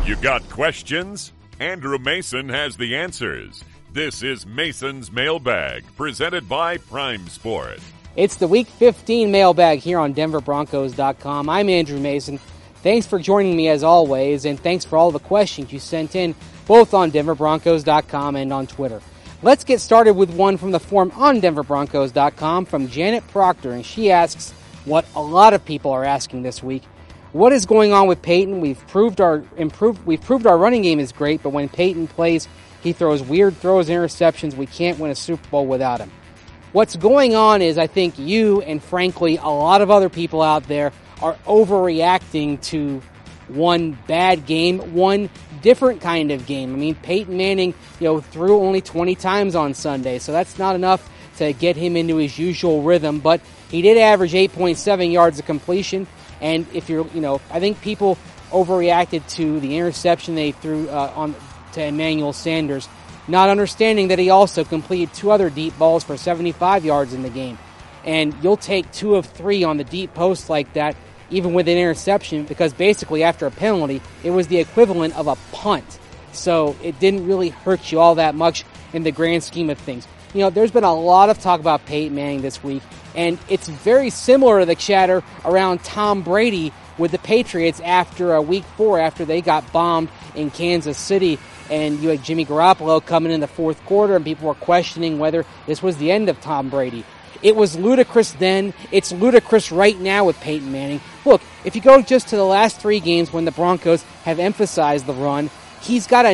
You got questions? Andrew Mason has the answers. This is Mason's Mailbag, presented by Prime Sport. It's the Week 15 mailbag here on DenverBroncos.com. I'm Andrew Mason. Thanks for joining me as always, and thanks for all the questions you sent in, both on DenverBroncos.com and on Twitter. Let's get started with one from the forum on DenverBroncos.com from Janet Proctor, and she asks what a lot of people are asking this week. What is going on with Peyton? We've proved our running game is great, but when Peyton plays, he throws weird throws and interceptions. We can't win a Super Bowl without him. What's going on is I think you and frankly a lot of other people out there are overreacting to one bad game, one different kind of game. I mean, Peyton Manning, threw only 20 times on Sunday, so that's not enough to get him into his usual rhythm, but he did average 8.7 yards of completion. And if I think people overreacted to the interception they threw to Emmanuel Sanders, not understanding that he also completed two other deep balls for 75 yards in the game. And you'll take 2 of 3 on the deep post like that, even with an interception, because basically after a penalty, it was the equivalent of a punt. So it didn't really hurt you all that much in the grand scheme of things. There's been a lot of talk about Peyton Manning this week, and it's very similar to the chatter around Tom Brady with the Patriots after Week 4, after they got bombed in Kansas City, and you had Jimmy Garoppolo coming in the fourth quarter, and people were questioning whether this was the end of Tom Brady. It was ludicrous then. It's ludicrous right now with Peyton Manning. Look, if you go just to the last 3 games when the Broncos have emphasized the run, he's got a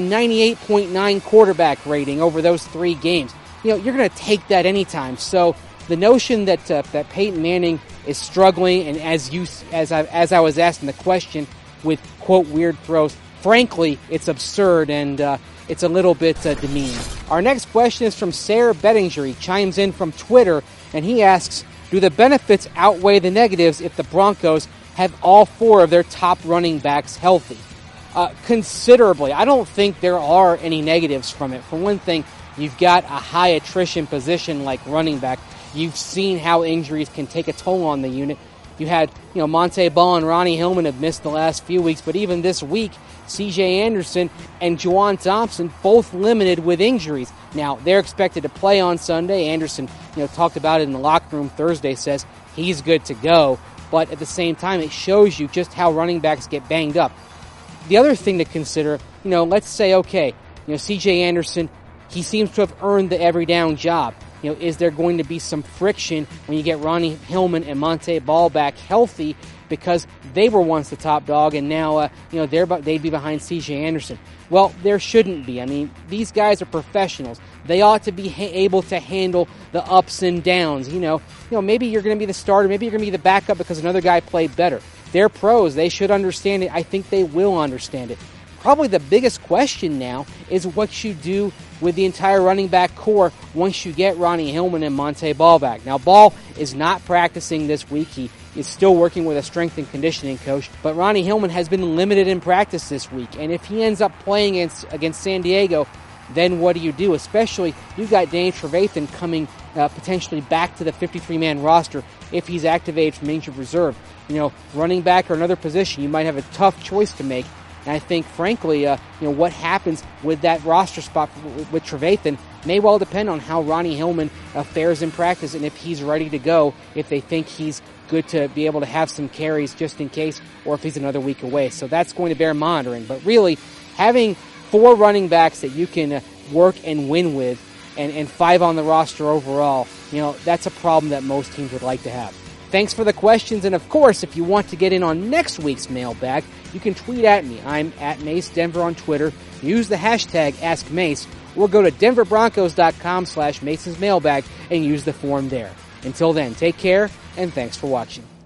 98.9 quarterback rating over those 3 games. You're going to take that anytime. So the notion that Peyton Manning is struggling, and as I was asking the question with quote weird throws, frankly, it's absurd and it's a little bit demeaning. Our next question is from Sarah Bettinger. He chimes in from Twitter, and he asks, do the benefits outweigh the negatives if the Broncos have all 4 of their top running backs healthy? Considerably. I don't think there are any negatives from it. For one thing, you've got a high attrition position like running back. You've seen how injuries can take a toll on the unit. You had, Monte Ball and Ronnie Hillman have missed the last few weeks, but even this week, C.J. Anderson and Juwan Thompson both limited with injuries. Now, they're expected to play on Sunday. Anderson, talked about it in the locker room Thursday, says he's good to go. But at the same time, it shows you just how running backs get banged up. The other thing to consider, let's say, okay, C.J. Anderson, he seems to have earned the every down job. Is there going to be some friction when you get Ronnie Hillman and Monte Ball back healthy because they were once the top dog and now, they'd be behind C.J. Anderson? Well, there shouldn't be. I mean, these guys are professionals. They ought to be able to handle the ups and downs. Maybe you're going to be the starter, maybe you're going to be the backup because another guy played better. They're pros. They should understand it. I think they will understand it. Probably the biggest question now is what you do with the entire running back core once you get Ronnie Hillman and Monte Ball back. Now, Ball is not practicing this week. He is still working with a strength and conditioning coach, but Ronnie Hillman has been limited in practice this week. And if he ends up playing against San Diego, then what do? Especially, you've got Danny Trevathan coming potentially back to the 53-man roster if he's activated from injured reserve. Running back or another position, you might have a tough choice to make. And I think, frankly, what happens with that roster spot with Trevathan may well depend on how Ronnie Hillman fares in practice and if he's ready to go, if they think he's good to be able to have some carries just in case, or if he's another week away. So that's going to bear monitoring. But really, having 4 running backs that you can work and win with and 5 on the roster overall, that's a problem that most teams would like to have. Thanks for the questions, and of course, if you want to get in on next week's mailbag, you can tweet at me. I'm at Mace Denver on Twitter. Use the hashtag AskMace, or go to denverbroncos.com/Mason's Mailbag and use the form there. Until then, take care, and thanks for watching.